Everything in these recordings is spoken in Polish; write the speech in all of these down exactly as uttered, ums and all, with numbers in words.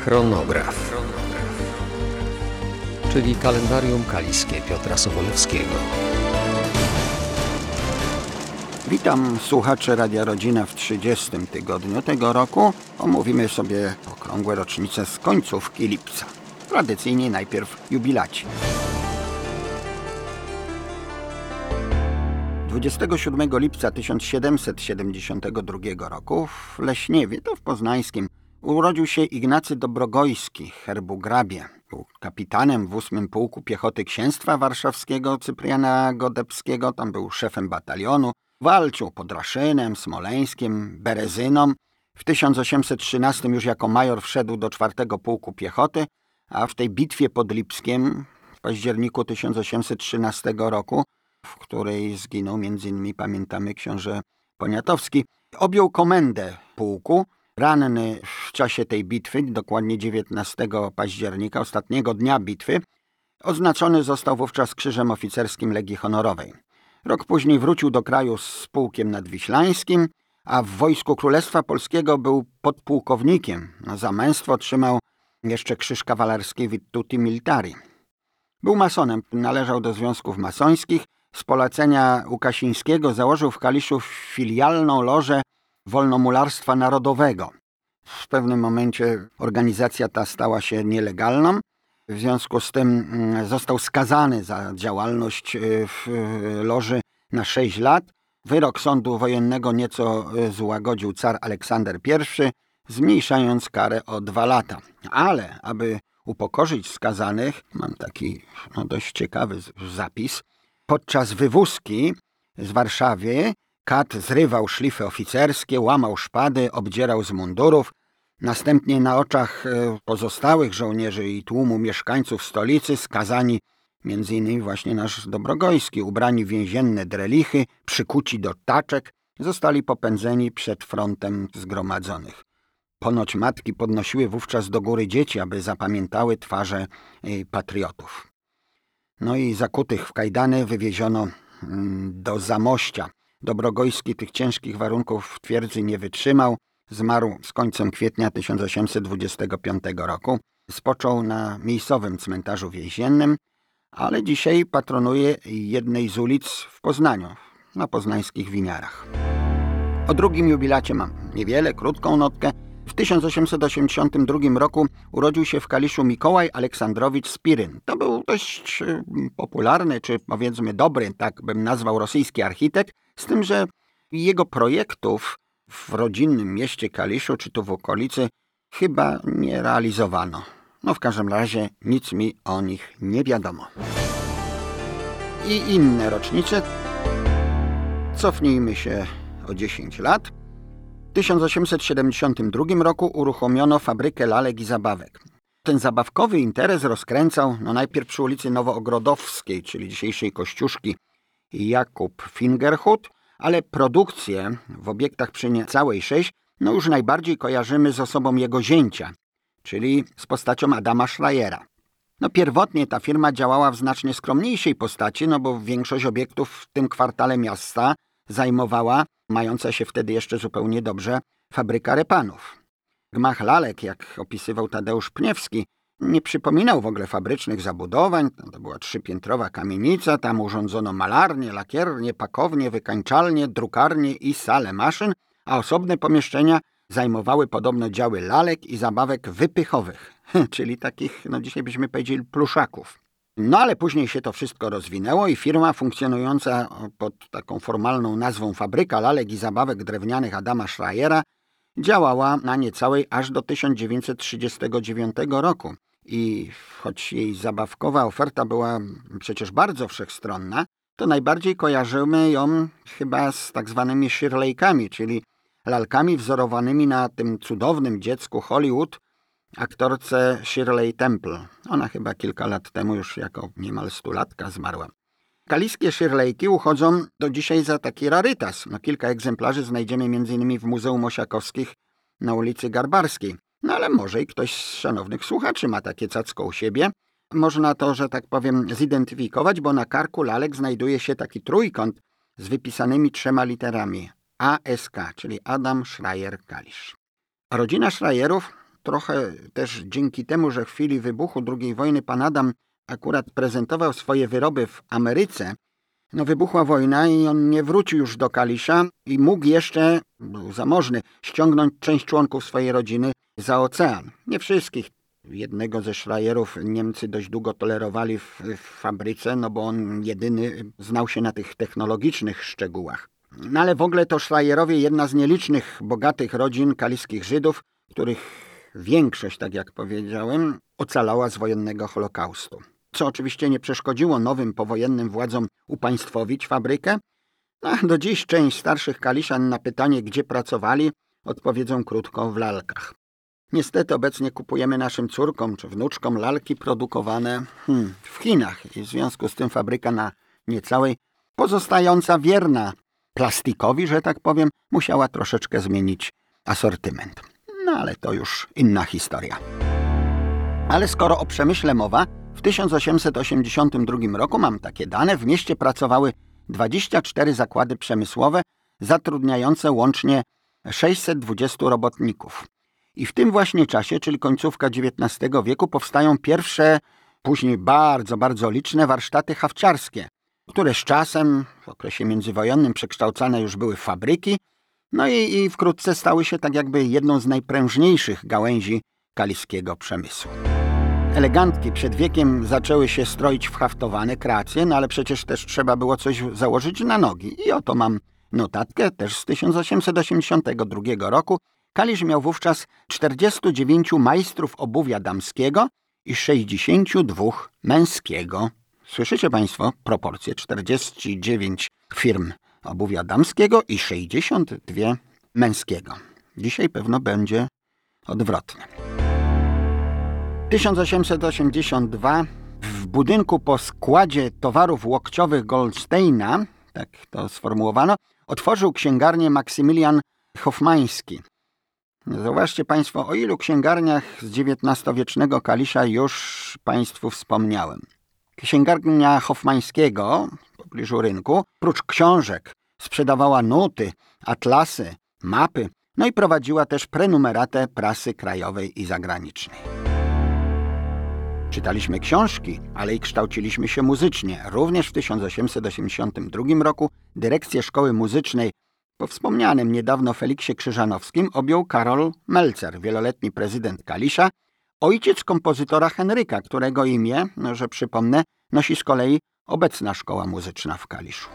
Chronograf, czyli kalendarium kaliskie Piotra Sobolewskiego. Witam słuchaczy Radia Rodzina w trzydziestym tygodniu tego roku. Omówimy sobie okrągłe rocznice z końcówki lipca. Tradycyjnie najpierw jubilaci. dwudziestego siódmego lipca tysiąc siedemset siedemdziesiątego drugiego roku w Leśniewie, to w Poznańskim, urodził się Ignacy Dobrogojski, herbu Grabie. Był kapitanem w ósmym Pułku Piechoty Księstwa Warszawskiego Cypriana Godebskiego. Tam był szefem batalionu. Walczył pod Raszynem, Smoleńskiem, Berezyną. W tysiąc osiemset trzynastym już jako major wszedł do czwartego Pułku Piechoty, a w tej bitwie pod Lipskiem w październiku tysiąc osiemset trzynastego roku, w której zginął między innymi, pamiętamy, książę Poniatowski, objął komendę pułku. Ranny w czasie tej bitwy, dokładnie dziewiętnastego października, ostatniego dnia bitwy, oznaczony został wówczas Krzyżem Oficerskim Legii Honorowej. Rok później wrócił do kraju z pułkiem nadwiślańskim, a w Wojsku Królestwa Polskiego był podpułkownikiem. Za męstwo otrzymał jeszcze krzyż kawalerski Virtuti Militari. Był masonem, należał do związków masońskich. Z polecenia Łukasińskiego założył w Kaliszu filialną lożę Wolnomularstwa Narodowego. W pewnym momencie organizacja ta stała się nielegalną. W związku z tym został skazany za działalność w loży na sześć lat. Wyrok sądu wojennego nieco złagodził car Aleksander pierwszy, zmniejszając karę o dwa lata. Ale aby upokorzyć skazanych, mam taki no, dość ciekawy zapis. Podczas wywózki z Warszawy kat zrywał szlify oficerskie, łamał szpady, obdzierał z mundurów. Następnie na oczach pozostałych żołnierzy i tłumu mieszkańców stolicy skazani, między innymi właśnie nasz Dobrogojski, ubrani w więzienne drelichy, przykuci do taczek, zostali popędzeni przed frontem zgromadzonych. Ponoć matki podnosiły wówczas do góry dzieci, aby zapamiętały twarze patriotów. No i zakutych w kajdany wywieziono do Zamościa. Dobrogojski tych ciężkich warunków w twierdzy nie wytrzymał. Zmarł z końcem kwietnia tysiąc osiemset dwudziestego piątego roku. Spoczął na miejscowym cmentarzu więziennym, ale dzisiaj patronuje jednej z ulic w Poznaniu, na poznańskich Winiarach. O drugim jubilacie mam niewiele, krótką notkę. W tysiąc osiemset osiemdziesiątym drugim roku urodził się w Kaliszu Mikołaj Aleksandrowicz Spiryn. To był dość popularny, czy powiedzmy dobry, tak bym nazwał, rosyjski architekt, z tym, że jego projektów w rodzinnym mieście Kaliszu, czy tu w okolicy, chyba nie realizowano. No w każdym razie nic mi o nich nie wiadomo. I inne rocznice. Cofnijmy się o dziesięć lat. W tysiąc osiemset siedemdziesiątym drugim roku uruchomiono fabrykę lalek i zabawek. Ten zabawkowy interes rozkręcał no najpierw przy ulicy Nowoogrodowskiej, czyli dzisiejszej Kościuszki, Jakub Fingerhut, ale produkcję w obiektach przy niecałej sześć no już najbardziej kojarzymy z osobą jego zięcia, czyli z postacią Adama Schreiera. No pierwotnie ta firma działała w znacznie skromniejszej postaci, no bo większość obiektów w tym kwartale miasta zajmowała, mająca się wtedy jeszcze zupełnie dobrze, fabryka repanów. Gmach lalek, jak opisywał Tadeusz Pniewski, nie przypominał w ogóle fabrycznych zabudowań. To była trzypiętrowa kamienica, tam urządzono malarnię, lakiernię, pakownię, wykańczalnię, drukarnię i salę maszyn, a osobne pomieszczenia zajmowały podobno działy lalek i zabawek wypychowych, czyli takich, no dzisiaj byśmy powiedzieli, pluszaków. No ale później się to wszystko rozwinęło i firma funkcjonująca pod taką formalną nazwą Fabryka Lalek i Zabawek Drewnianych Adama Schreiera działała na niecałej aż do tysiąc dziewięćset trzydziestego dziewiątego roku. I choć jej zabawkowa oferta była przecież bardzo wszechstronna, to najbardziej kojarzymy ją chyba z tak zwanymi Shirley'kami, czyli lalkami wzorowanymi na tym cudownym dziecku Hollywood, aktorce Shirley Temple. Ona chyba kilka lat temu już jako niemal stulatka zmarła. Kaliskie Shirley'ki uchodzą do dzisiaj za taki rarytas. No, kilka egzemplarzy znajdziemy m.in. w Muzeum Osiakowskich na ulicy Garbarskiej. No ale może i ktoś z szanownych słuchaczy ma takie cacko u siebie. Można to, że tak powiem, zidentyfikować, bo na karku lalek znajduje się taki trójkąt z wypisanymi trzema literami A S K, czyli Adam Schreier Kalisz. Rodzina Schreierów trochę też dzięki temu, że w chwili wybuchu drugiej wojny pan Adam akurat prezentował swoje wyroby w Ameryce, no wybuchła wojna i on nie wrócił już do Kalisza i mógł jeszcze, był zamożny, ściągnąć część członków swojej rodziny za ocean. Nie wszystkich. Jednego ze szlajerów Niemcy dość długo tolerowali w, w fabryce, no bo on jedyny znał się na tych technologicznych szczegółach. No ale w ogóle to szlajerowie jedna z nielicznych bogatych rodzin kaliskich Żydów, których większość, tak jak powiedziałem, ocalała z wojennego Holokaustu. Co oczywiście nie przeszkodziło nowym powojennym władzom upaństwowić fabrykę. A do dziś część starszych Kaliszan na pytanie, gdzie pracowali, odpowiedzą krótko: w lalkach. Niestety obecnie kupujemy naszym córkom czy wnuczkom lalki produkowane hmm, w Chinach i w związku z tym fabryka na niecałej, pozostająca wierna plastikowi, że tak powiem, musiała troszeczkę zmienić asortyment. No ale to już inna historia. Ale skoro o przemyśle mowa, w tysiąc osiemset osiemdziesiątym drugim roku, mam takie dane, w mieście pracowały dwadzieścia cztery zakłady przemysłowe zatrudniające łącznie sześćset dwudziestu robotników. I w tym właśnie czasie, czyli końcówka dziewiętnastego wieku, powstają pierwsze, później bardzo, bardzo liczne warsztaty hafciarskie, które z czasem, w okresie międzywojennym, przekształcane już były w fabryki, no i, i wkrótce stały się tak jakby jedną z najprężniejszych gałęzi kaliskiego przemysłu. Elegantki przed wiekiem zaczęły się stroić w haftowane kreacje, no ale przecież też trzeba było coś założyć na nogi. I oto mam notatkę też z tysiąc osiemset osiemdziesiątego drugiego roku. Kalisz miał wówczas czterdziestu dziewięciu majstrów obuwia damskiego i sześćdziesięciu dwóch męskiego. Słyszycie Państwo proporcje? czterdzieści dziewięć firm obuwia damskiego i sześćdziesiąt dwa męskiego. Dzisiaj pewno będzie odwrotnie. tysiąc osiemset osiemdziesiąty drugi w budynku po składzie towarów łokciowych Goldsteina, tak to sformułowano, otworzył księgarnię Maksymilian Hofmański. Zauważcie Państwo, o ilu księgarniach z dziewiętnastowiecznego Kalisza już Państwu wspomniałem. Księgarnia Hofmańskiego w pobliżu rynku, prócz książek, sprzedawała nuty, atlasy, mapy, no i prowadziła też prenumeratę prasy krajowej i zagranicznej. Czytaliśmy książki, ale i kształciliśmy się muzycznie. Również w tysiąc osiemset osiemdziesiątym drugim roku dyrekcję szkoły muzycznej po wspomnianym niedawno Feliksie Krzyżanowskim objął Karol Melcer, wieloletni prezydent Kalisza, ojciec kompozytora Henryka, którego imię, no, że przypomnę, nosi z kolei obecna szkoła muzyczna w Kaliszu.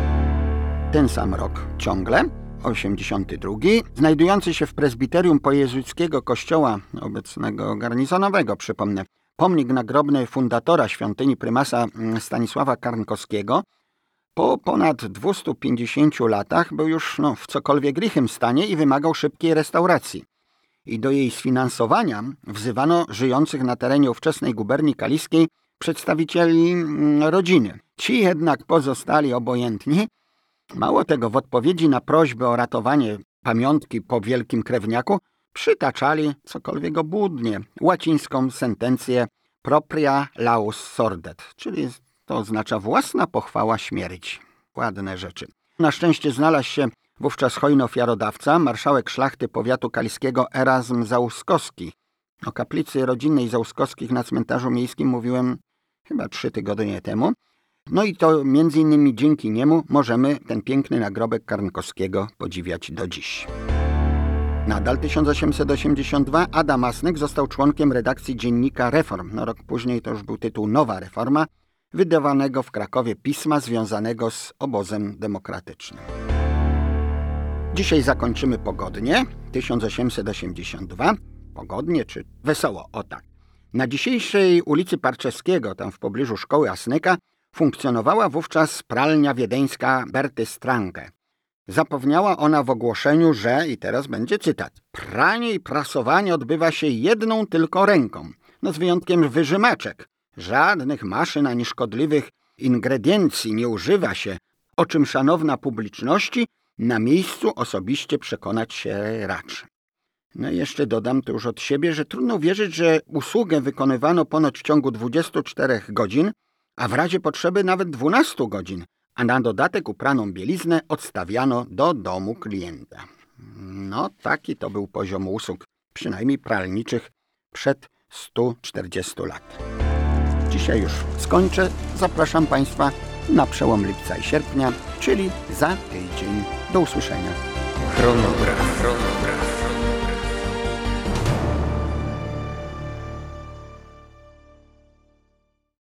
Ten sam rok ciągle, osiemdziesiąty drugi, znajdujący się w prezbiterium pojezuickiego kościoła obecnego garnizonowego, przypomnę, pomnik nagrobny fundatora świątyni prymasa Stanisława Karnkowskiego, po ponad dwustu pięćdziesięciu latach był już no, w cokolwiek lichym stanie i wymagał szybkiej restauracji. I do jej sfinansowania wzywano żyjących na terenie ówczesnej guberni kaliskiej przedstawicieli rodziny. Ci jednak pozostali obojętni. Mało tego, w odpowiedzi na prośbę o ratowanie pamiątki po wielkim krewniaku przytaczali, cokolwiek obłudnie, łacińską sentencję propria laus sordet, czyli to oznacza własna pochwała śmierci. Ładne rzeczy. Na szczęście znalazł się wówczas hojny ofiarodawca, marszałek szlachty powiatu kaliskiego Erazm Załuskowski. O kaplicy rodzinnej Załuskowskich na cmentarzu miejskim mówiłem chyba trzy tygodnie temu. No i to między innymi dzięki niemu możemy ten piękny nagrobek Karnkowskiego podziwiać do dziś. Nadal tysiąc osiemset osiemdziesiąty drugi Adam Asnyk został członkiem redakcji dziennika Reform. No rok później to już był tytuł Nowa Reforma, wydawanego w Krakowie pisma związanego z obozem demokratycznym. Dzisiaj zakończymy pogodnie, tysiąc osiemset osiemdziesiąty drugi, pogodnie czy wesoło, o tak. Na dzisiejszej ulicy Parczewskiego, tam w pobliżu szkoły Asnyka, funkcjonowała wówczas pralnia wiedeńska Berty Stranke. Zapewniała ona w ogłoszeniu, że, i teraz będzie cytat, pranie i prasowanie odbywa się jedną tylko ręką, no z wyjątkiem wyżymaczek. Żadnych maszyn ani szkodliwych ingrediencji nie używa się, o czym szanowna publiczności na miejscu osobiście przekonać się raczy. No i jeszcze dodam to już od siebie, że trudno wierzyć, że usługę wykonywano ponoć w ciągu dwudziestu czterech godzin, a w razie potrzeby nawet dwunastu godzin, a na dodatek upraną bieliznę odstawiano do domu klienta. No taki to był poziom usług przynajmniej pralniczych, przed stu czterdziestu lat. Dzisiaj już skończę. Zapraszam Państwa na przełom lipca i sierpnia, czyli za tydzień. Do usłyszenia. Chronograf.